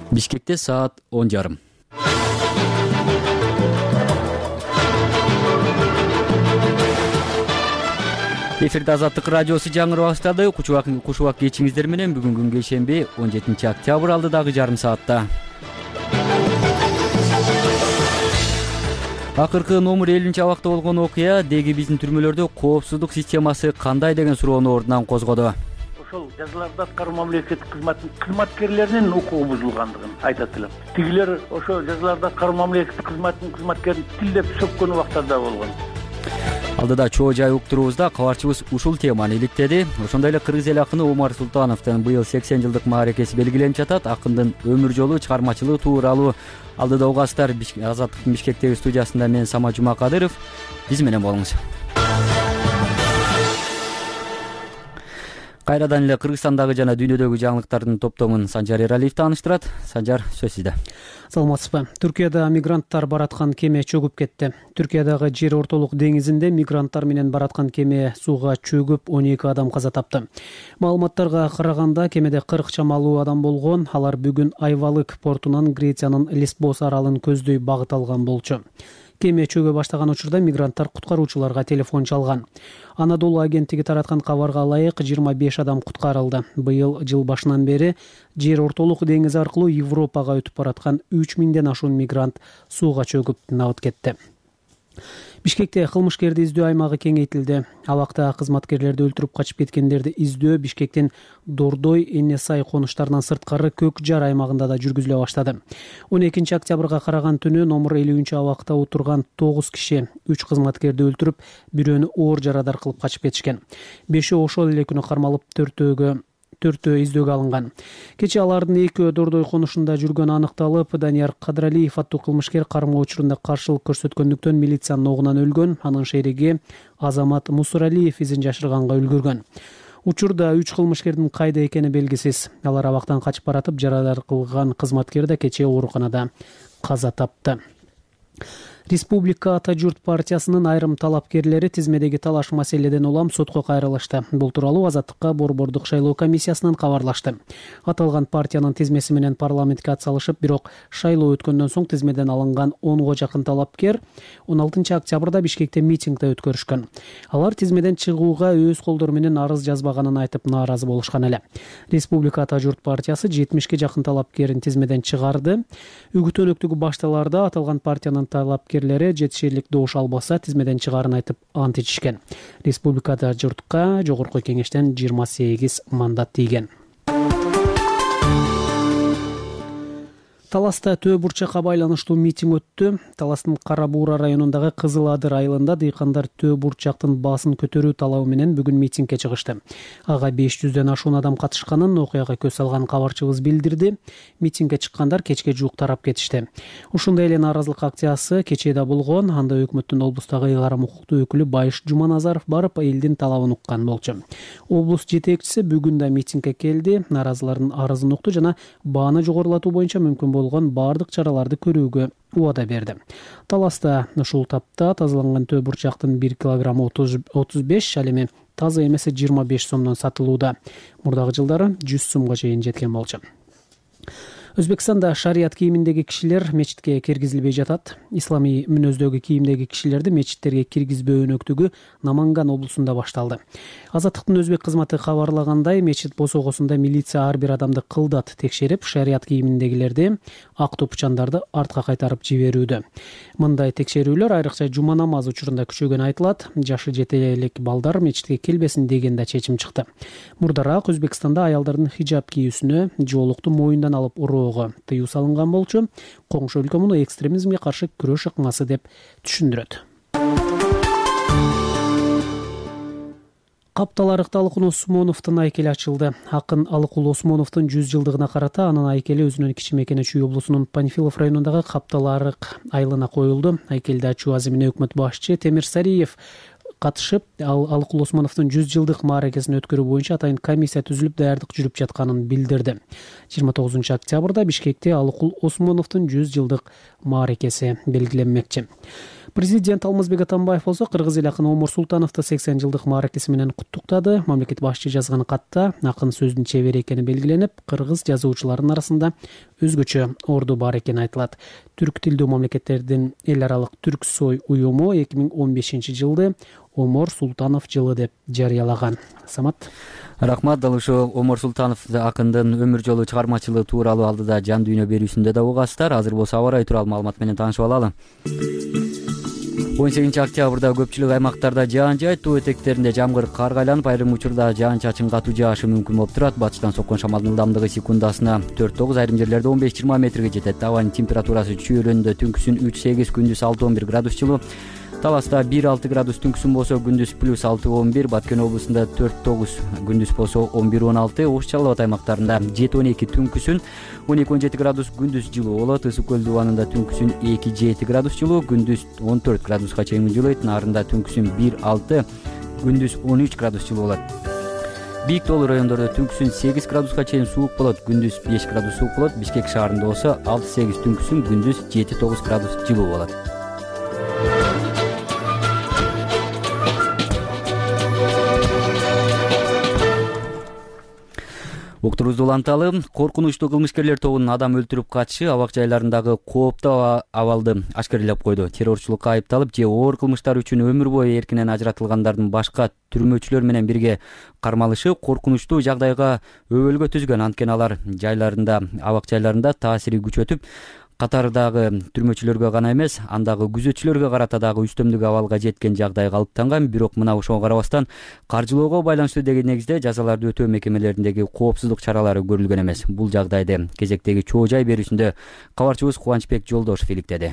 Бишкекте саат 10:30. Эфирде Азаттык радиосу жаңырып баштады. Кушубак кечиңиздер менен бүгүн күнгө шемби 17 октябрь алдыдагы жарым саатта. Акыркы номер 50 абакта болгон окуя деги биздин түрмөлөрдө коопсуздук системасы кандай деген суроону ордунан козгоду. Ошол жазаларды аткаруу мамлекеттик кызматкерлеринин укугу бузулгандыгын айтат элем. Тигилер ошо жазаларды аткаруу мамлекеттик кызматкерин тилдеп сөккөн убактарда болгон. Алдыда чоо жай уктуруубузда кабарчыбыз ушул теманы иликтеди. Ошондой эле кыргыз эл акыны Омар Султановдун быйыл 80 жылдык мааракеси белгиленип жатат. Акындын өмүр жолу, чыгармачылыгы тууралуу алдыда угасыздар. Азаттыктын Бишкектеги студиясында мен Сама Жумакадыров. Биз менен болуңуз. Кайрадан эле Кыргызстандагы жана дүйнөдөгү жаңылыктардын топтомун Санжар Эралиев тааныштырат. Санжар, сөз сизде. Саламатсызбы. Түркияда мигранттар бараткан кеме чөгүп кетти. Түркиядагы Жер ортолук деңизинде мигранттар менен бараткан кеме сууга чөгүп 12 адам каза тапты. Маалыматтарга караганда кемеде 40 чамалуу адам болгон. Алар бүгүн Айвалык портунан Грециянын Лесбос аралын көздөй багыт алган болчу. Кеме чөгө баштаган учурда мигранттар куткаруучуларга телефон чалган. Анадолу агенттиги тараткан кабарга ылайык 25 адам куткарылды. Быйыл жыл башынан бери Жер ортолук деңизи аркылуу Европага өтүп бараткан 3000ден ашуун мигрант сууга чөгүп набыт кетти. Бишкекте кылмышкерди издөө аймагы кеңейтилди. Абакта кызматкерлерди өлтүрүп качып кеткендерди издөө Бишкектин Дордой, Энесай конуштарынан сырткары Көк Жар аймагында да жүргүзүлө баштады. 12 октябрга караган түнү номер 50 абакта отурган 9 киши 3 кызматкерди өлтүрүп, бирөөнү оор жарадар кылып качып кетишкен. 5 ошол эле күнү кармалып, төртөө издөөгө алынган. Кечээ алардын экөө Дордой конушунда жүргөнү аныкталып, Данияр Кадралиев аттуу кылмышкер кармоо учурунда каршылык көрсөткөндүктөн милициянын огунан өлгөн. Анын шериги Азамат Мусуралиев изин жашырганга үлгүргөн. Учурда 3 кылмышкердин кайда экени белгисиз. Алар абактан качып баратып, жарадар кылган кызматкер да кечээ ооруканада каза тапты. Республика Ата журт партиясынын айрым талапкерлери тизмедеги талаш маселеден улам сотко кайрылышты. Бул тууралуу Азаттыкка борбордук шайлоо комиссиясынан кабарлашты. Аталган партиянын тизмеси менен парламентке атсалышып, бирок шайлоо өткөндөн соң тизмеден алынган 10га жакын талапкер 16 октябрда Бишкекте митингде өткөрүшкөн. Алар тизмеден чыгууга өз колдору менен арыз жазбаганын айтып нааразы болушкан эле. Республика Ата журт партиясы 70ге жакын талапкерин тизмеден чыгарды. Үгүтөнөктүгү башталарда аталган партиянын талапкерлери жетишерлик добуш албаса тизмеден чыгарын айтып ант ичишкен. Республикада журтка жогорку кеңештен 28 мандат тийген. Таласта Төө бурчакка байланыштуу митинг өттү. Таластын Кара Буура районундагы Кызыл Адыр айылында дыйкандар Төө бурчактын баасын көтөрүү талабы менен бүгүн митингге чыгышты. Ага 500дөн ашуун адам катышканын окуяга көз салган кабарчыбыз билдирди. Митингге чыккандар кечке жуук тарап кетишти. Ушундай эле нааразылык акциясы кечээде болгон. Анда өкмөттүн облустагы ыйгарым укуктуу өкүлү Байыш Жуманазаров барып, элдин талабын уккан болчу. Облус жетекчиси бүгүн да митингге келди. Нааразылардын арызын укту жана бааны жогорулатуу боюнча мүмкүн болгон бардык чараларды көрүүгө убада берди. Таласта ушул тапта тазаланган Төө бурчактын 1 килограммы 35, ал эми таза эмеси 25 сомдон сатылууда. Мурдагы жылдары 100 сомго чейин жеткен болчу. Өзбекстанда шарият кийиминдеги кишилер мечитке киргизилбей жатат. Исламий мүнөздөгү кийимдеги кишилерди мечиттерге киргизбөө өнөктүгү Наманган облусунда башталды. Азаттыктын өзбек кызматы кабарлагандай, мечит босогосунда милиция ар бир адамды кылдат текшерип, шарият кийиминдегилерди ак топчандарды артка кайтарып жиберүүдө. Мындай текшерүүлөр айрыкча жума намазы учурунда күчөгөнү айтылат. Жашы жете элек балдар мечитке келбесин деген да чечим чыкты. Мурдараак Өзбекстанда аялдардын хижаб кийүүсүнө, жоолукту моюндан алып уроого тыюу салынган болчу. Коңшу өлкө муну экстремизмге каршы күрөш ыкмасы деп түшүндүрөт. Каптал арыкта Алыкул Осмоновдун айкели ачылды. Акын Алыкул Осмоновдун 100 жылдыгына карата анын айкели өзүнүн Кичимекене Чүй облусунун Панфилов районундагы Каптал арык айылына коюлду. Айкелди ачуу азимине өкмөт башчы Темир Сариев катышып, Алыкул Осмоновдун 100 жылдык мааракесин өткөрүү боюнча атайын комиссия түзүлүп, даярдык жүрүп жатканын билдирди. 29 октябрда Бишкекте Алыкул Осмоновдун 100 жылдык мааракеси белгиленмекчи. Президент Алмазбек Атамбаев болсо кыргыз эл акыны Омар Султановду 80 жылдык мааракеси менен куттуктады. Мамлекет башчы жазган катта акын сөздүн чебери экени белгиленип, кыргыз жазуучуларынын арасында өзгөчө орду бар экени айтылат. Түрк тилдүү мамлекеттердин эл аралык Түрксой уюму 2015 жылды Омар Султанов жылы деп жарыялаган. Самат. Рахмат. Дал ошо Омар Султанов акындын өмүр жолу чыгармачылыгы тууралуу алдыда жан дүйнө берүүсүндө да угасыздар. Азыр болсо аба ырайы тууралуу маалымат менен таанышып алалы. 18 октябрда көпчүлүк аймактарда жаан жайт, тоо этектеринде жамгыр карга айланып, айрым учурда жаан-чачын катуу жаашы мүмкүн болуп турат. Батыштан соккон шамалдын ылдамдыгы секундасына 4-9, айрым жерлерде 15-20 метрге жетет. Абанын температурасы чөйрөндө түнкүсүн 3-8, күндүз 6-11 градус жылуу. Таласта 1-6 градус түнкүсүн болсо күндүз +6-11, Баткен облусунда 4-9, күндүз болсо 11-16, Ош Жалал Абад аймактарында 7-12 түнкүсүн 12-17 градус күндүз жылуу болот. Ысык көл дубанында түнкүсүн 2-7 градус жылуу, күндүз 14 градуска чейин жылыйт. Нарында түнкүсүн 1-6, күндүз 13 градус жылуу болот. Бийик тоолуу райондордо түнкүсүн 8 градуска чейин суук болот, күндүз 5 градус суук болот. Бишкек шаарында болсо 6-8 түнкүсүн, күндүз 7-9 градус жылуу болот. Уктуруубузду уланталы. Коркунучтуу кылмышкерлер тобунун адам өлтүрүп качышы абак жайларындагы кооптуу абалды ашкерелеп койду. Террорчулукка айыпталып же оор кылмыштар үчүн өмүр бою эркинен ажыратылгандардын башка түрмөчүлөр менен бирге кармалышы коркунучтуу жагдайга өбөлгө түзгөн. Анткени алар абак жайларында таасири күчөтүп, катардагы түрмөчүлөргө гана эмес, андагы күзөтчүлөргө карата дагы үстөмдүк абалга жеткен жагдай калыптанган. Бирок мына ошого карабастан каржылоого байланыштуу деген негизде жазаларды өтөө мекемелериндеги коопсуздук чаралары көрүлгөн эмес. Бул жагдайды кезектеги чоо жай берүүсүндө кабарчыбыз Кубанычбек Жолдошов иликтеди.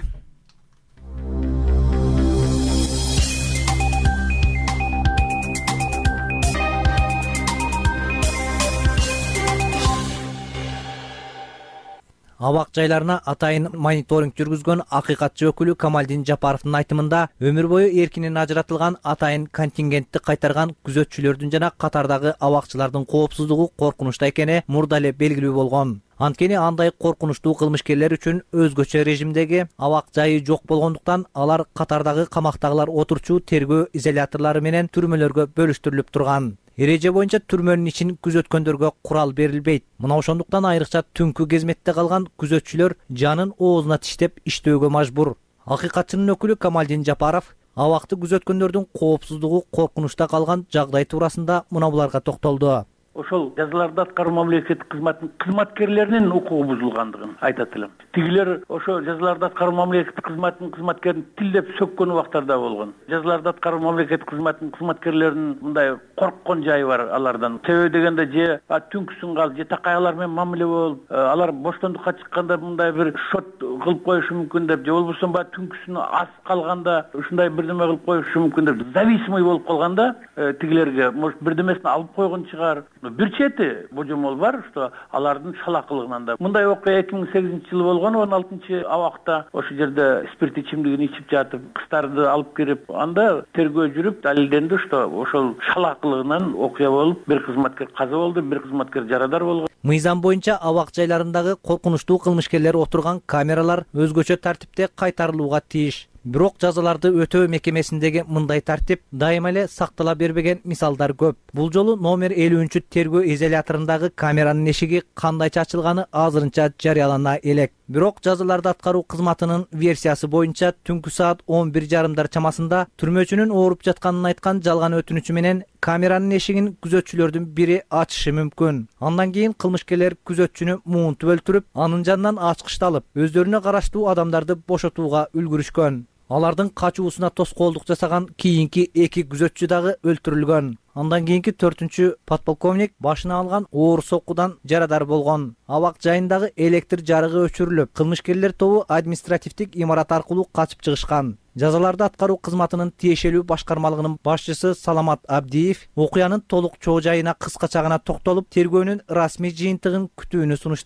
Абак жайларына атайын мониторинг жүргүзгөн акыйкатчы өкүлү Камалдин Жапаровдун айтымында өмүр бою эркинен ажыратылган атайын контингентти кайтарган күзөтчүлөрдүн жана катардагы абакчылардын коопсуздугу коркунучта экени мурда эле белгилүү болгон. Анткени андай коркунучтуу кылмышкерлер үчүн өзгөчө режимдеги абак жайы жок болгондуктан алар катардагы камактагылар отурчу тергөө изоляторлору менен түрмөлөргө бөлүштүрүлүп турган. Эреже боюнча түрмөнүн ичин күзөткөндөргө курал берилбейт. Мына ошондуктан айрыкча түнкү кезметте калган күзөтчүлөр жанын оозуна тиштеп иштөөгө мажбур. Акыйкатчынын өкүлү Камалдин Жапаров абакты күзөткөндөрдүн коопсуздугу коркунучта калган жагдай туурасында мына буларга токтолду. Ошол жазаларды аткаруу мамлекеттик кызматтын кызматкерлеринин укугу бузулгандыгын айтат элем. Тигилер ошо жазаларды аткаруу мамлекеттик кызматтын кызматкерин тилдеп сөккөн убактарда болгон. Жазаларды аткаруу мамлекеттик кызматтын кызматкерлеринин мындай корккон жайы бар алардан. Себеби дегенде же түнкүсүн калып, же такай алар менен мамиле болуп, алар боштондукка чыкканда мындай бир шот кылып коюшу мүмкүн деп, же болбосо түнкүсүн аз калганда ушундай бирдеме кылып коюшу мүмкүн деп, зависимый болуп калганда тигилерге может бирдемесин алып койгон чыгар. Бир чети божомол бар, что алардын шалакылыгынан да. Мындай окуя 2008-жылы болгон, 16-абакта ошол жерде спирт ичимдигин ичип жатып, кыздарды алып кирип, анда тергөө жүрүп, далилденди, что ошол шалакылыгынан окуя болуп, бир кызматкер каза болду, бир кызматкер жарадар болгон. Мыйзам боюнча абак жайларындагы коркунучтуу кылмышкерлер отурган камералар өзгөчө тартипте кайтарылууга тийиш. Бирок жазаларды өтөө мекемесиндеги мындай тартип дайыма эле сактала бербеген мисалдар көп. Бул жолу номер 50 тергөө изоляторундагы камеранын эшиги кандайча ачылганы азырынча жарыялана элек. Бирок жазаларды аткаруу кызматынын версиясы боюнча түнкү саат 11:30 чамасында түрмөчүнүн ооруп жатканын айткан жалган өтүнүчү менен камеранын эшигин күзөтчүлөрдүн бири ачышы мүмкүн. Андан кийин кылмышкерлер күзөтчүнү муунтуп өлтүрүп, анын жанынан ачкычты алып, өздөрүнө караштуу адамдарды бошотууга үлгүрүшкөн. Алардын качуусуна тоскоолдук жасаган кийинки 2 күзөтчү дагы өлтүрүлгөн. Андан кийинки 4-подполковник башына алган оор соккудан жарадар болгон. Абак жайындагы электр жарыгы өчүрүлүп, кылмышкерлер тобу административдик имарат аркылуу качып чыгышкан. Жазаларды аткаруу кызматынын тиешелүү башкармалыгынын башчысы Саламат Абдиев окуянын толук чоо жайына кыскача гана токтолуп, тергөөнүн расмий жыйынтыгын күтүүнү сунуштады.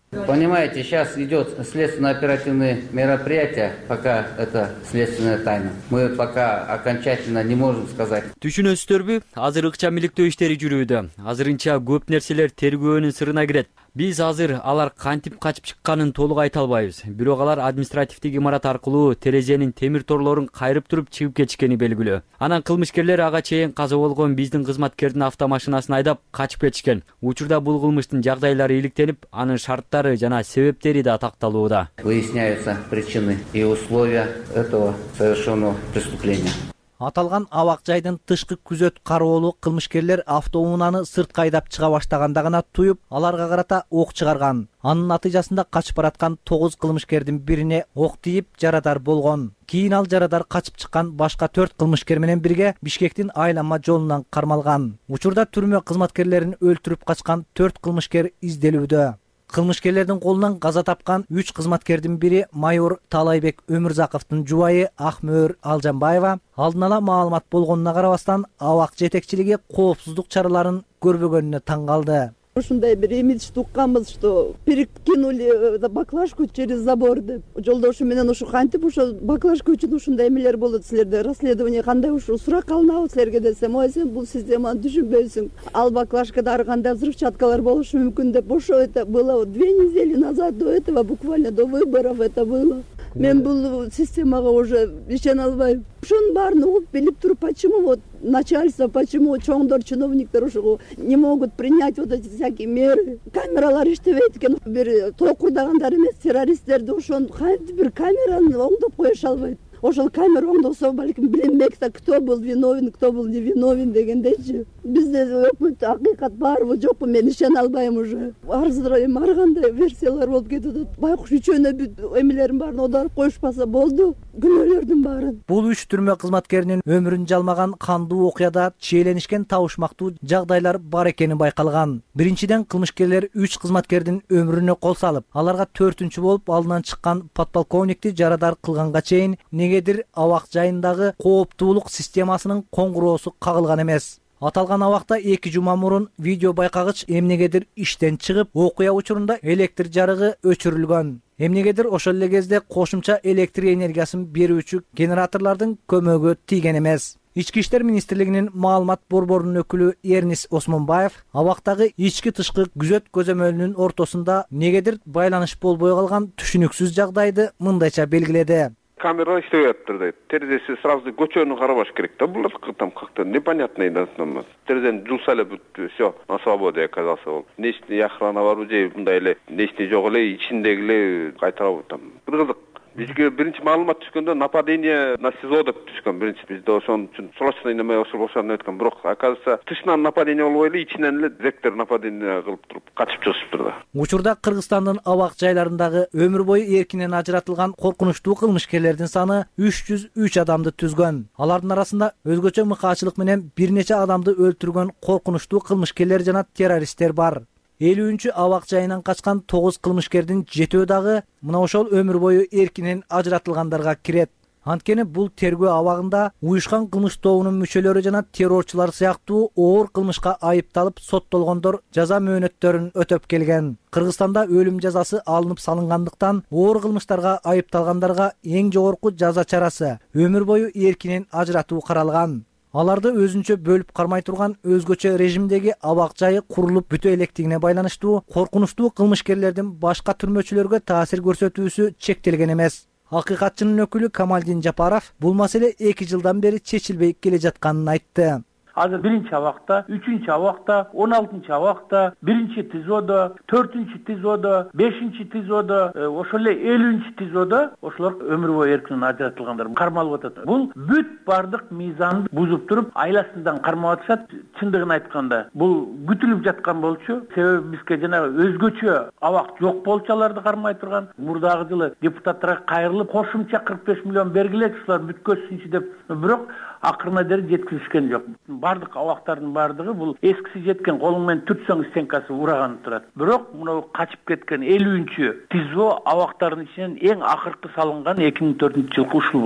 Понимаете, сейчас идет следственно-оперативные мероприятия, пока это следственная тайна. Мы пока окончательно не можем сказать. Түшүнөсүздарбы? Азыр ыкчам иликтөө иштери жүрүүдө. Азырынча көп нерселер тергөөнүн сырына кирет. Биз азыр алар кантип качып чыкканын толук айта албайбыз. Бирок алар административдик имарат аркылуу терезенин темир торлорун кайрып туруп чыгып кетишкени белгилүү. Анан кылмышкерлер ага чейин каза болгон биздин кызматкердин автомашинасын айдап качып кетишкен. Учурда бул кылмыштын жагдайлары иликтенип, анын шарттары жана себептери да такталууда. Выясняются причины и условия этого совершенного преступления. Аталган абак жайдын тышкы күзөт кароолу кылмышкерлер автоунааны сыртка айдап чыга баштаганда гана туюп, аларга карата ок чыгарган. Анын натыйжасында качып бараткан 9 кылмышкердин бирине ок тийип жарадар болгон. Кийин ал жарадар качып чыккан башка 4 кылмышкер менен бирге Бишкектин айланма жолунан кармалган. Учурда түрмө кызматкерлерин өлтүрүп качкан 4 кылмышкер изделүүдө. Кылмышкерлердин колунан каза тапкан 3 кызматкердин бири майор Талайбек Өмүрзаковдун жубайы Акмөөр Алжанбаева. Алдын ала маалымат болгонуна карабастан абак жетекчилиги коопсуздук чараларын көрбөгөнүнө таң калды. Ушундай бир имидж тукканбыз, что перекинули баклажку через забор деп. Жолдошу менен ушу кантип ошо баклажка үчүн ушундай эмелер болот силерде, расследование кандай ушу сурак алынабы силерге десем, ой сен бул системаны түшүнбөйсүң. Ал баклажкада ар кандай взрывчаткалар болушу мүмкүн деп. Ошо это было 2 недели назад, до этого буквально до выборов это было. Мен бул системага уже ишене албайм. Ошонун баарын угуп билип туруп, почему вот начальство, почему чоңдор чиновниктер ошого не могут принять вот эти всякие меры. Камералар иштебейт экен. Бир токурдагандар эмес, террористтерди ошону кантип бир камераны оңдоп коюша албайт. Ошол камера оңдосо балким билинбек да, кто был виновен, кто был невиновен дегендейчи. Бизде өкмөт акыйкат барбы жокпу, мен ишене албайм уже. Арзырайм, ар кандай версиялар болуп кетет. Байкуш үчөөнө бүт эмелерин баарын оодарып коюшпаса болду, күнөөлөрдүн баарын. Бул 3 түрмө кызматкеринин өмүрүн жалмаган кандуу окуяда чиеленишкен табышмактуу жагдайлар бар экени байкалган. Биринчиден, кылмышкерлер 3 кызматкердин өмүрүнө кол салып, аларга 4-үнчү болуп алдынан чыккан подполковникти жарадар кылганга чейин негедир абак жайындагы кооптуулук системасынын коңгуроосу кагылган эмес. Аталган абакта 2 жума мурун видео байкагыч эмнегедир иштен чыгып, окуя учурунда электр жарыгы өчүрүлгөн. Эмнегедир ошол эле кезде кошумча электр энергиясын берүүчү генераторлордун көмөгү тийген эмес. Ички иштер министрлигинин маалымат борборунун өкүлү Эрнис Осмонбаев абактагы ички-тышкы күзөт көзөмөлүнүн ортосунда негедир байланыш болбой калган түшүнүксүз жагдайды мындайча белгиледи. Камера иштебептир дейт. Терезеси сразу көчөнү карабаш керек да. Булар там как-то непонятный информация. Терезени жулса эле бүт, все, на свободе оказался ол. Нечти охрана барбы же мындай эле нечти жок эле, ичиндеги эле кайтарабы там. Бир кызык. Бизге биринчи маалымат түшкөндө нападение на СИЗО деп түшкөн. Биринчи бизде ошон үчүн срочный неме ошол өткөн. Бирок оказывается тышынан нападение болбой эле, ичинен эле вектор нападение кылып туруп качып чыгышыптыр да. Учурда Кыргызстандын абак жайларындагы өмүр бою эркинен ажыратылган коркунучтуу кылмышкерлердин саны 303 адамды түзгөн. Алардын арасында өзгөчө мыкаачылык менен бир нече адамды өлтүргөн коркунучтуу кылмышкерлер жана террористтер бар. 50-чү абак жайынан качкан 9 кылмышкердин 7-өө дагы мына ошол өмүр бою эркинен ажыратылгандарга кирет. Анткени бул тергөө абагында уюшкан кылмыш тобунун мүчөлөрү жана террорчулар сыяктуу оор кылмышка айыпталып соттолгондор жаза мөөнөттөрүн өтөп келген. Кыргызстанда өлүм жазасы алынып салынгандыктан оор кылмыштарга айыпталгандарга эң жогорку жаза чарасы өмүр бою эркинен ажыратуу каралган. Аларды өзүнчө бөлүп кармай турган өзгөчө режимдеги абак жайы курулуп бүтө электигине байланыштуу коркунучтуу кылмышкерлердин башка түрмөчүлөргө таасир көрсөтүүсү чектелген эмес. Акыйкатчынын өкүлү Камалдин Жапаров бул маселе 2 жылдан бери чечилбей келе жатканын айтты. Азыр 1-чи абакта, 3-чү абакта, 16-чы абакта, 1-чи ТИЗОдо, 4-чү ТИЗОдо, 5-чи ТИЗОдо, ошол эле 50-чи ТИЗОдо ошолор өмүр бою эркинен ажыратылгандар кармалып атат. Бул бүт бардык мыйзамды бузуп туруп, айласыздан кармап атышат. Чындыгын айтканда, бул күтүлүп жаткан болчу. Себеби бизге жана өзгөчө абак жок болчу аларды кармай турган. Мурдагы жылы депутаттарга кайрылып, кошумча 45 миллион бергилечи ушулар бүткөзсүнчү деп, бирок акырына дейин жеткизишкен жок. Бардык абактардын бардыгы бул эскиси жеткен колуң менен түртсөң стенкасы ураган турат. Бирок мына качып кеткен 50-чү ТИЗО абактардын ичинен эң акыркы салынган 2004-жылкы ушул болчу.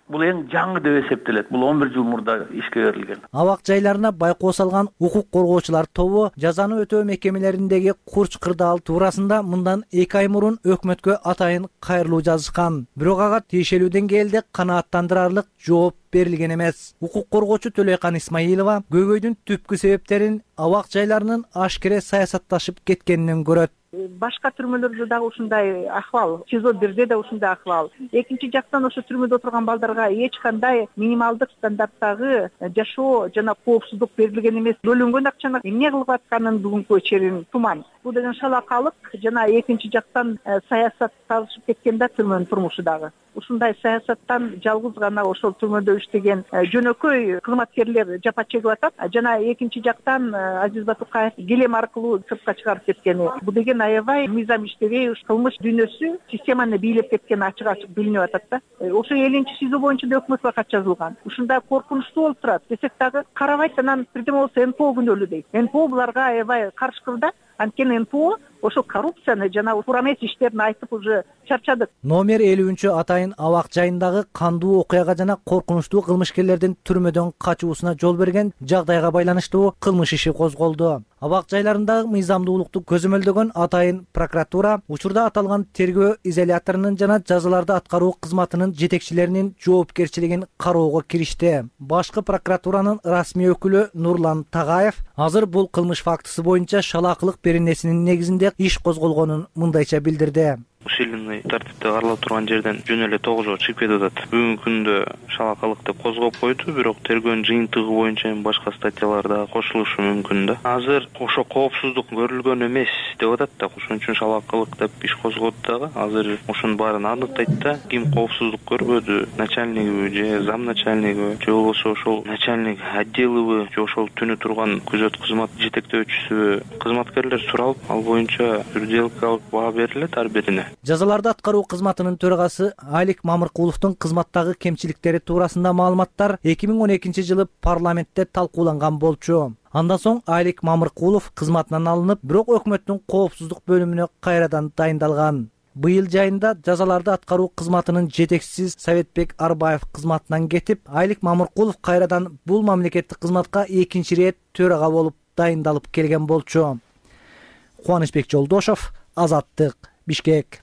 Бул эң жаңы деп эсептелет. Бул 11 жыл мурда ишке берилген. Абак жайларына байкоо салган укук коргоочулар тобу жазаны өтөө мекемелериндеги курч кырдаал туурасында мындан 2 ай мурун өкмөткө атайын кайрылуу жазышкан. Бирок ага тиешелүү деңгээлде канааттандырарлык жооп берилген эмес. Укук коргоочу Төлөйкан Исмаилова көйгөйдүн түпкү себептерин абак жайларынын ашкере саясатташып кеткенинен көрөт. Башка түрмөлөрдө дагы ушундай акыбал, СИЗО 1де да ушундай акыбал. Экинчи жактан ошо түрмөдө отурган балдарга эч кандай минималдык стандарттагы жашоо жана коопсуздук берилген эмес. Бөлүнгөн акчаны эмне кылып атканын бүгүнкү черин туман. Бул деген шалакалык жана экинчи жактан саясатташып кеткен да түрмөнүн турмушу дагы. Ушундай саясаттан жалгыз гана ошол түрмөдө иштеген жөнөкөй кызматкерлер жапа чегип атат. Жана экинчи жактан Азиз Батукаев келем аркылуу сыртка чыгарып кеткени. Бул деген аябай мыйзам иштебей кылмыш дүйнөсү системаны бийлеп кеткени ачык билинип атат да. Ошо 7-чи СИЗО боюнча да өкмөткө кат жазылган. Ушундай коркунучтуу болуп турат. Десек дагы карабайт, анан бирдеме болсо НПО күнөөлүү дейт. НПО буларга аябай каршы да. Анткени НПО ошо коррупцияны жана туура эмес иштерин айтып уже чарчадык. Номер 50 атайын абак жайындагы кандуу окуяга жана коркунучтуу кылмышкерлердин түрмөдөн качуусуна жол берген жагдайга байланыштуу кылмыш иши козголду. Абак жайларындагы мыйзамдуулукту көзөмөлдөгөн атайын прокуратура учурда аталган тергөө изоляторунун жана жазаларды аткаруу кызматынын жетекчилеринин жоопкерчилигин кароого киришти. Башкы прокуратуранын расмий өкүлү Нурлан Тагаев азыр бул кылмыш фактысы боюнча шалаакылык беренесинин негизинде иш козголгонун мындайча билдирди. Усиленный тартипте каралып турган жерден жөн эле 9 жол чыгып кетип атат. Бүгүнкү күндө шалакалык деп козгоп койду, бирок тергөөнүн жыйынтыгы боюнча башка статьялар да кошулушу мүмкүн да. Азыр ошо коопсуздук көрүлгөн эмес деп атат да, ошон үчүн шалакалык деп иш козгоду дагы. Азыр ошонун баарын аныктайт да, ким коопсуздук көрбөдү, начальнигиби же зам начальниги же болбосо ошол начальник отделыбы же ошол түнү турган күзөт кызмат жетектөөчүсү кызматкерлер суралып, ал боюнча юридикалык баа берилет ар бирине. Жазаларды аткаруу кызматынын төрагасы Алик Мамыркуловдун кызматтагы кемчиликтери туурасында маалыматтар 2012 жылы парламентте талкууланган болчу. Андан соң Алик Мамыркулов кызматынан алынып, бирок өкмөттүн коопсуздук бөлүмүнө кайрадан дайындалган. Быйыл жайында жазаларды аткаруу кызматынын жетекчиси Советбек Арбаев кызматынан кетип, Алик Мамыркулов кайрадан бул мамлекеттик кызматка экинчи рет төрага болуп дайындалып келген болчу. Кубанычбек Жолдошов, Азаттык, Бишкек.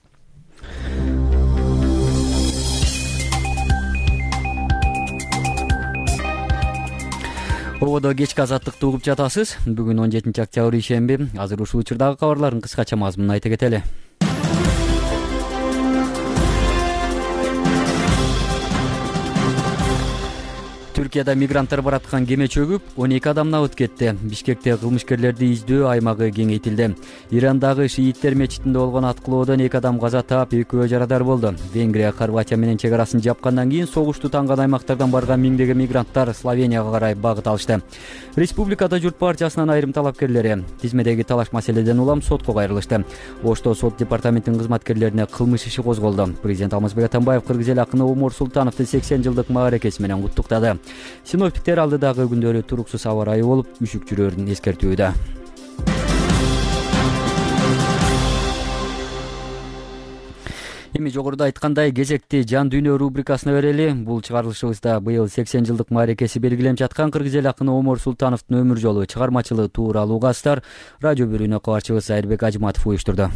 Ободо кечки азаттыкты угуп жатасыз. Бүгүн 17 октябрь ишемби. Азыр ушул учурдагы кабарлардын кыскача мазмунун айта кетели. Түркияда мигранттар бараткан кеме чөгүп, 12 адам набыт кетти. Бишкекте кылмышкерлерди издөө аймагы кеңейтилди. Ирандагы шииттер мечитинде болгон аткылоодон 2 адам каза таап, 2 жарадар болду. Венгрия Хорватия менен чек арасын жапкандан кийин согушту танган аймактардан барган миңдеген мигранттар Словенияга карай багыт алышты. Республикада журт партиясынын айрым талапкерлери тизмедеги талаш маселеден улам сотко кайрылышты. Ошто сот департаментинин кызматкерлерине кылмыш иши козголду. Президент Алмазбек Атамбаев кыргыз эл акыны Омар Султановду 80 жылдык мааракеси менен куттуктады. Синоптиктер алдыдагы күндөрү туруксуз аба ырайы болуп, үшүк жүрөрүн эскертүүдө. Эми жогоруда айткандай кезекти жан дүйнө рубрикасына берели. Бул чыгарылышыбызда быйыл 80 жылдык мааракеси белгиленип жаткан кыргыз эл акыны Омар Султановдун өмүр жолу чыгармачылыгы тууралуу кастар радио бөлүгүнө кабарчыбыз Айырбек Ажыматов уюштурду.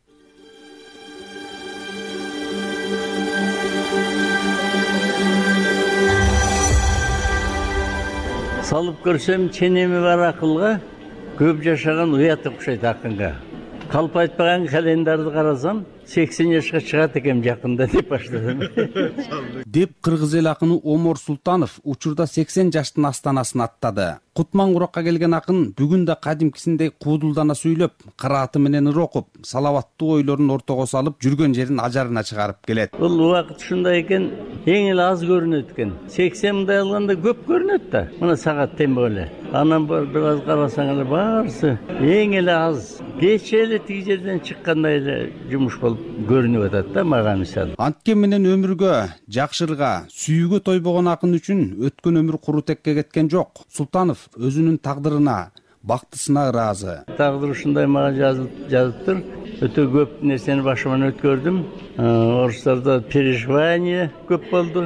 Салып көрсем, ченеми бар акылга, көп жашаган уят окшойт акынга. Калп айтпаган календарды карасам, 80 жашка чыгат экен жакында деп баштадым. Деп кыргыз эл акыны Омар Султанов учурда 80 жаштын астанасын аттады. Кутман куракка келген акын бүгүн да кадимкисиндей куудулдана сүйлөп, кырааты менен ыр окуп, салаваттуу ойлорун ортого салып, жүргөн жерин ажарына чыгарып келет. Бул убакыт ушундай экен, эң эле аз көрүнөт экен. 80 мындай алганда көп көрүнөт да. Мына сагат тембе эле. Анан бир аз карасаң эле баарысы эң эле аз. Кече эле тиги жерден чыккандай эле жумуш болуп көрүнүп атат да мага мисалы. Анткен менен өмүргө, жакшырга, сүйүүгө тойбогон акын үчүн өткөн өмүр курутекке кеткен жок. Султанов өзүнүн тагдырына, бактысына ыраазы. Тагдыр ушундай мага жазыптыр. Өтө көп нерсени башыман өткөрдүм. Орустарда переживание көп болду.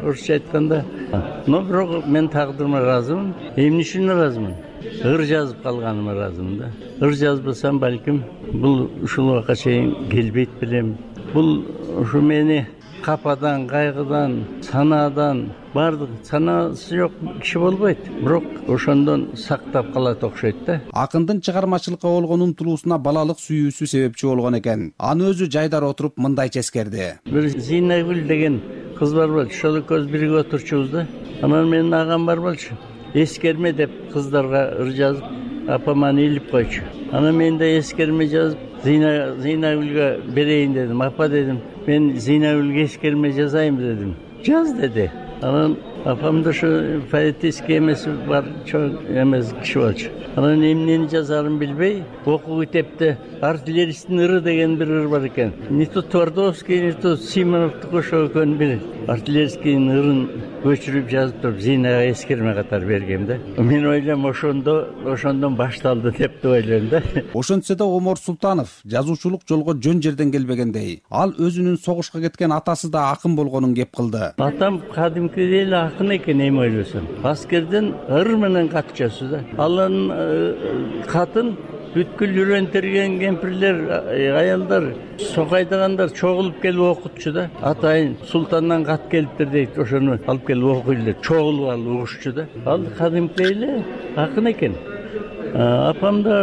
орысша айтканда. Но бирок мен тагдырыма ыраазымын. Эмне үчүн ыраазымын? Ыр жазып калганыма ыраазымын да. Ыр жазбасам балким бул ушул убакка чейин келбейт белем. Бул ушу мени кападан, кайгыдан, санаадан бардык санаасы жок киши болбойт. Бирок ошондон сактап калат окшойт да. Акындын чыгармачылыкка болгон умтулуусуна балалык сүйүүсү себепчи болгон экен. Аны өзү жайдара отуруп мындайча эскерди. Бир Зинагүл деген кыз бар болчу. Ошол экөөбүз бирге отурчубуз да. Анан менин агам бар болчу. Эскерме деп кыздарга ыр жазып, апаманы илип койчу. Анан мен да эскерме жазып, Зинагүлгө берейин дедим. Апа дедим, мен Зинагүлгө эскерме жазайын дедим. Жаз деди. Анан апам да ошо поэтический эмеси бар, чоң эмес киши болчу. Анан эмнени жазарын билбей, окуу китепте артиллеристтин ыры деген бир ыр бар экен. Не то Твардовский, не то Симоновдуку ошо экөөнүн бири. Артиллерийскийдин ырын көчүрүп жазып туруп Зинага эскерме катары бергем да. Мен ойлойм ошондон башталды деп ойлойм да. Ошентсе да Омор Султанов жазуучулук жолго жөн жерден келбегендей. Ал өзүнүн согушка кеткен атасы да акын болгонун кеп кылды. Атам кадимкидей эле акын экен, эми ойлосом. Аскерден ыр менен кат жазды да. Алын катын бүткүл үйрөнтөргөн кемпирлер, аялдар, сокайдагандар чогулуп келип окутчу да. Атайын султандан кат келиптир дейт, ошону алып келип окуйлар, чогулуп алып угушчу да. Ал кадимкидей эле акын экен. Апам да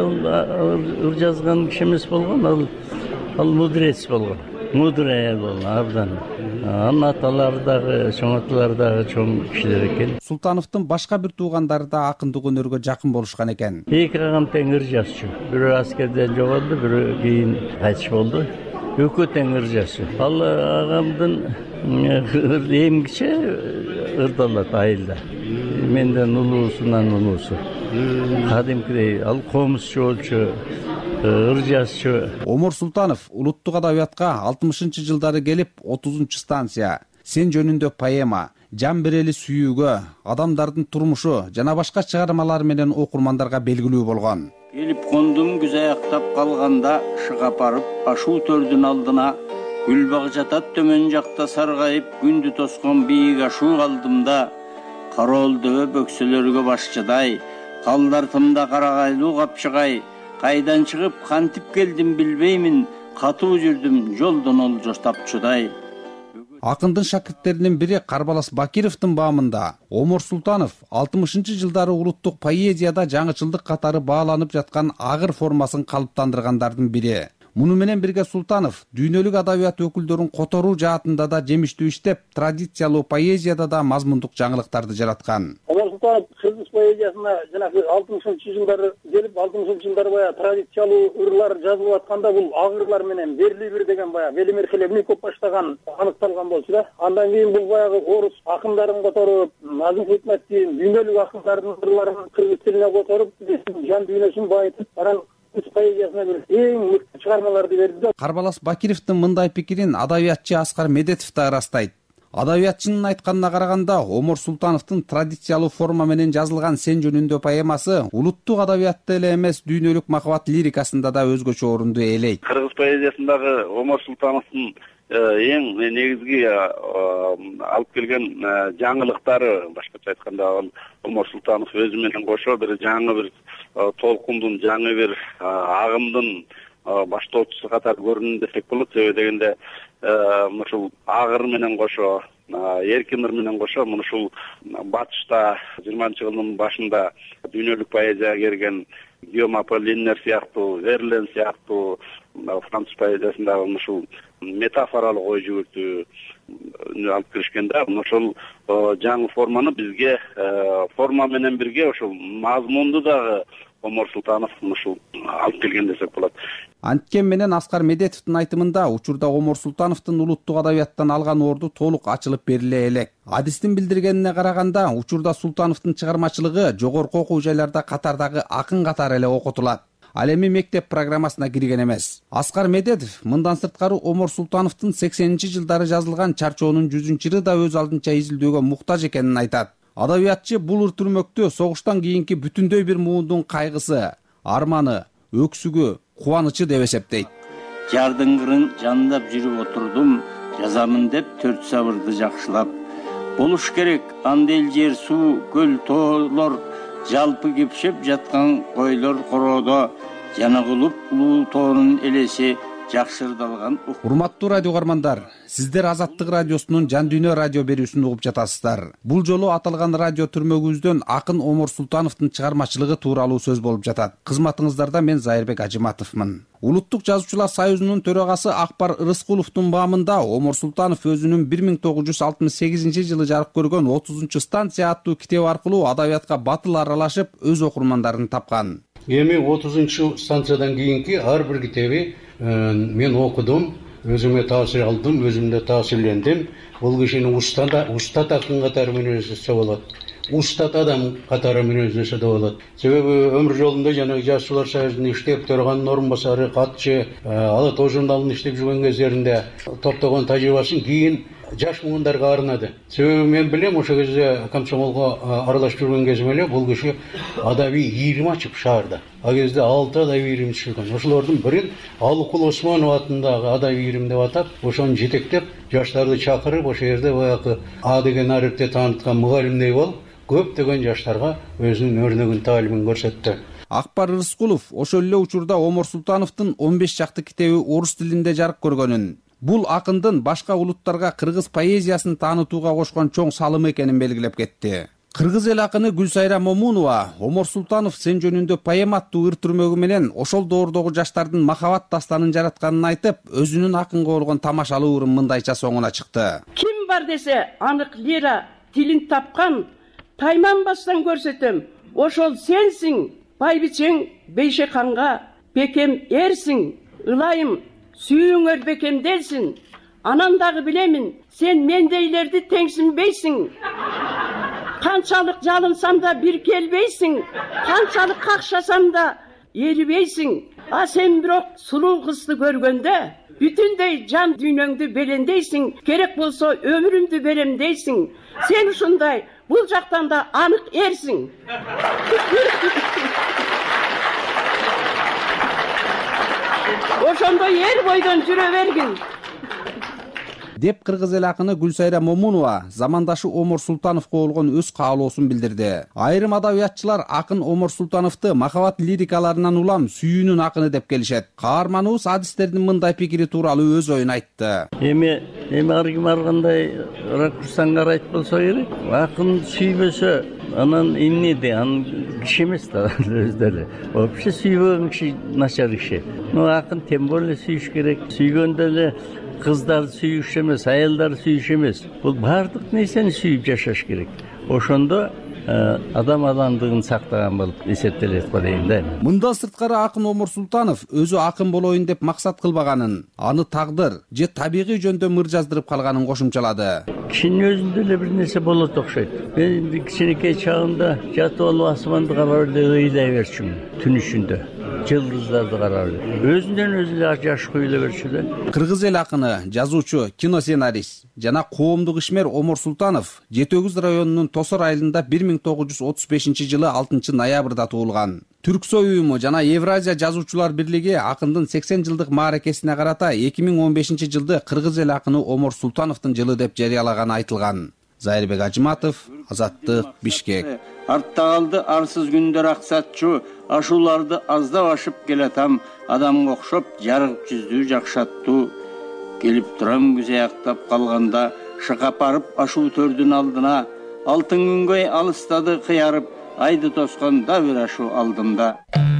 ыр жазган киши эмес болгон, ал мудрец болгон. Мудрый аял болгон, абдан. Анын аталары дагы, чоң аталары дагы чоң кишилер экен. Султановдун башка бир туугандары да акындык өнөргө жакын болушкан экен. Эки агам тең ыр жазчу. Бирөө аскерден жоголду, бирөө кийин кайтыш болду. Экөө тең ыр жазчу. Ал агамдын эмгиче ырдалат айылда. Менден улуусунан улуусу. Кадимкидей ал комузчу болчу. Ыр жазчу. Омор Султанов улуттук адабиятка 60-жылдары келип 30 станция, Сен жөнүндө поэма, Жан берели сүйүүгө, адамдардын турмушу жана башка чыгармалар менен окурмандарга белгилүү болгон. Келип кондум күз аяктап калганда, шыга апарып ашуу төрдүн алдына, гүлбаг жатат төмөн жакта саргайып, күндү тоскон бийик ашуу калдымда, кароолдөө бөксөлөргө башчыдай, калдартымда карагайлуу капчыгай, кайдан чыгып кантип келдим билбеймин, катуу жүрдүм жолдон олжо тапчудай. Акындын шакирттеринин бири Карбалас Бакировдун баамында Омор Султанов 60-жылдары улуттук поэзияда жаңычылдык катары бааланып жаткан агыр формасын калыптандыргандардын бири. Муну менен бирге Султанов дүйнөлүк адабият өкүлдөрүн которуу жаатында да жемиштүү иштеп, традициялуу поэзияда да мазмундук жаңылыктарды жараткан. Омор Султанов кыргыз поэзиясына жанагы 60-жылдары келип, 60-жылдары баягы традициялуу ырлар жазылып атканда бул агырлар менен Берли бир деген баягы Велимир Хлебников баштаган аныкталган болчу да. Андан кийин бул баягы орус акындарын которуп, Назым Хикметтин дүйнөлүк акындардын ырларын кыргыз тилине которуп, жан дүйнөсүн байытып, анан поэзиясына бир эң мыкты чыгармаларды берди да. Карбалас Бакировдун мындай пикирин адабиятчы Аскар Медетов да ырастайт. Адабиятчынын айтканына караганда, Омор Султановдун традициялуу форма менен жазылган Сен жөнүндө поэмасы улуттук адабиятта эле эмес, дүйнөлүк махабат лирикасында да өзгөчө орунду ээлейт. Кыргыз поэзиясындагы Омор Султановдун эң негизги алып келген жаңылыктары, башкача айтканда, Омор Султанов өзү менен кошо бир жаңы бир толкундун, жаңы бир агымдын баштоочусу катары көрүнүн десек болот. Себеби дегенде ушул агыр менен кошо, эркин ыр менен кошо, ушул батышта 20-жылдын башында дүйнөлүк поэзияга келген Гийом Аполлинер сыяктуу, Верлен сыяктуу француз поэзиясындагы ушул метафоралык ой жүгүртүү алып киришкен да. Ошол жаңы форманы бизге форма менен бирге ошол мазмунду дагы Омор Султанов ушул алып келген десек болот. Анткени менен Аскар Медетовдун айтымында учурда Омор Султановдун улуттук адабияттан алган орду толук ачылып бериле элек. Адистин билдиргенине караганда, учурда Султановдун чыгармачылыгы жогорку окуу жайларда катардагы акын катары эле окутулат. Ал эми мектеп программасына кирген эмес. Аскар Медетов мындан сырткары Омор Султановдун 80-жылдары жазылган Чарчоонун 100-ыры да өз алдынча изилдөөгө муктаж экенин айтат. Адабиятчы бул ыр түрмөктө согуштан кийинки бүтүндөй бир муундун кайгысы, арманы, өксүгү, кубанычы деп эсептейт. Жардын кырын жандап жүрүп отурдум, жазамын деп 4 сабырды жакшылап. болуш керек. Анда эл жер, суу, көл, тоолор жалпы кепшеп жаткан койлор короодо жана кылып улуу тоонун элеси жакшырдалган. Урматтуу радио угармандар, сиздер Азаттык радиосунун Жан Дүйнө радио берүүсүн угуп жатасыздар. Бул жолу аталган радио түрмөгүбүздөн акын Омор Султановдун чыгармачылыгы тууралуу сөз болуп жатат. Кызматыңыздарда мен Зайырбек Ажыматовмун. Улуттук жазуучулар союзунун төрагасы Акбар Рыскуловдун баамында Омор Султанов өзүнүн 1968 жылы жарык көргөн 30-станция аттуу китеби аркылуу адабиятка батыл аралашып, өз окурмандарын тапкан. Эми 30-станциядан кийинки ар бир китеби мен окудум, өзүмө таасир алдым, өзүмдө таасирлендим. Бул кишини устат акын катары менен өздөсө болот. Устат адам катары менен өздөсө да болот. Себеби өмүр жолунда жана жазуучулар союзунда иштеп турган орун басары, катчы, Ала Тоо журналында иштеп жүргөн кездеринде топтогон тажрыйбасын кийин жаш муундарга арнады. Себеби мен билем, ошол кезде комсомолго аралашып жүргөн кезим эле бул киши адабий ийрим ачып шаарда. Ал кезде 6 адабий ийрим чыккан. Ошолордун бирин Алыкул Осмонов атындагы адабий ийрим деп атап, ошону жетектеп, жаштарды чакырып, ошол жерде баягы А деген арифте тааныткан мугалимдей болуп, көптөгөн жаштарга өзүнүн өрнөгүн, таалимин көрсөттү. Акбар Рыскулов ошол эле учурда Омор Султановдун 15 чакты китеби орус тилинде жарык көргөнүн, бул акындын башка улуттарга кыргыз поэзиясын таанытууга кошкон чоң салымы экенин белгилеп кетти. Кыргыз эл акыны Гүлсайра Момунова Омор Султанов сен жөнүндө поэма аттуу ыр түрмөгү менен ошол доордогу жаштардын махабат дастанын жаратканын айтып, өзүнүн акынга болгон тамашалуу ырын мындайча соңуна чыкты. Ким бар десе, анык лира тилин тапкан, тайманбастан көрсөтөм. Ошол сенсиң, байбичең Бейшеканга бекем эрсиң, ылайым сүйүңөр бекемделсин. Анан дагы билемин, сен мендейлерди теңсинбейсиң. Канчалык жалынсам да бир келбейсиң, канчалык какшасам да эрибейсиң. А сен бирок сулуу кызды көргөндө бүтүндөй жан дүйнөңдү белендейсиң, керек болсо өмүрүмдү берем дейсиң. Сен ушундай, бул жактан да анык эрсиң. Ошондой эр бойдон жүрө бергин. Деп кыргыз эл акыны Гүлсайра Момунова замандашы Омор Султановго болгон өз каалоосун билдирди. Айрым адабиятчылар акын Омор Султановду махабат лирикаларынан улам сүйүүнүн акыны деп келишет. Каарманыбыз адистердин мындай пикири тууралуу өз оюн айтты. Эми ар ким ар кандай ракурстан карайт болсо керек. Акын сүйбөсө анан эмнеде, анын киши эмес да өздөрү. Вообще сүйбөгөн киши начар киши. Акын тем более сүйүш керек. Сүйгөндө эле кыздар сүйүш эмес, аялдар сүйүш эмес. Бул бардык нерсени сүйүп жашаш керек. Ошондо адам адамдыгын сактаган болуп эсептелет го дейм да. Мындан сырткары акын Омор Султанов өзү акын болоюн деп максат кылбаганын, аны тагдыр же табигый жөндө мыр жаздырып калганын кошумчалады. Кишинин өзүндө эле бир нерсе болот окшойт. Мен кичинекей чагымда жатып алып асманды карап эле ыйлай берчүмүн түн ичинде. Жылдыздарды карап эле. Өзүнөн өзү эле жаш куюла берчү да. Кыргыз эл акыны, жазуучу, киносценарист жана коомдук ишмер Омор Султанов Жети Өгүз районунун Тосор айылында 1935 жылы 6 ноябрда туулган. Түрксой уюму жана Евразия жазуучулар бирлиги акындын 80 жылдык мааракесине карата 2015 жылды кыргыз эл акыны Омор Султановдун жылы деп жарыялаганы айтылган. Зайырбек Ажыматов, Азаттык, Бишкек. Артта калды арсыз күндөр аксатчу, ашууларды аздап ашып келатам, адамга окшоп жарык жүздүү жакшаттуу. Келип турам күзөй актап калганда, шыкапарып ашуу төрдүн алдына, алтын күнгөй алыстады кыярып, айды тоскон да бир ашуу алдымда.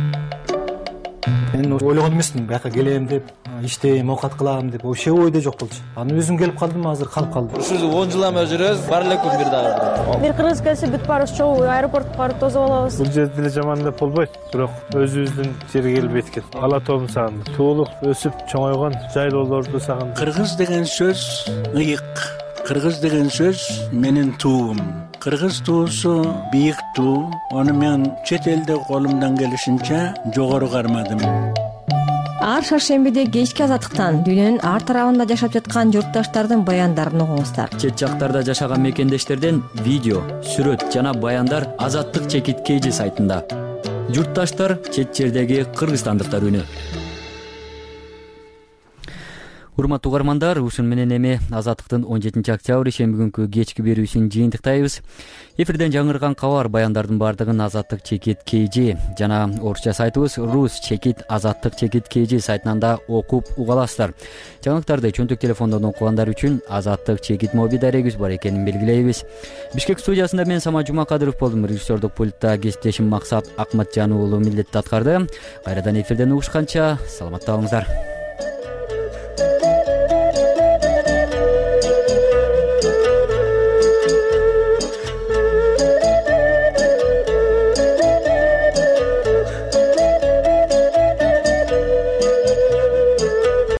Мен ойлогон эмесмин, бияка келем деп, иштейм, оокат кылам деп, вообще ойдо жок болчу. Аны өзүм келип калдым, азыр калып калдым. Ушул 10 жыл ама жүрөбүз, бар эле күн бир дагы. Бир кыргыз келсе бүт баарыбыз чогуу аэропортко барып тосуп алабыз. Бул жерде деле жаман деп болбойт, бирок өзүбүздүн жерге келип эткен. Ала Тоом сагындым. Туулуп, өсүп, чоңойгон жайлоолорду сагындым. Кыргыз деген сөз ыйык. Кыргыз деген сөз менин туум. Кыргыз туусу бийик туу. Аны мен чет элде колумдан келишинче жогору кармадым. Ар шаршембиде кечки азаттыктан дүйнөнүн ар тарабында жашап жаткан журтташтардын баяндарын угуңуздар. Чет жактарда жашаган мекендештерден видео, сүрөт жана баяндар Азаттык чекит KG сайтында. Журтташтар чет жердеги кыргызстандыктар үнү. Урматтуу угармандар, ушун менен эми Азаттыктын 17 октябрь шемби күнкү кечки берүүсүн жыйынтыктайбыз. Эфирден жаңырган кабар баяндардын бардыгын Азаттык чекит KG жана орусча сайтыбыз Rus чекит Азаттык чекит KG сайтынан да окуп уга аласыздар. Жаңылыктарды чөнтөк телефондон окугандар үчүн Азаттык чекит моби дарегибиз бар экенин белгилейбиз. Бишкек студиясында мен Самат Жумакадыров болдум. Режиссердук пультта кесиптешим Максат Акматжан уулу милдетти аткарды. Кайрадан эфирден угушканча саламатта болуңуздар.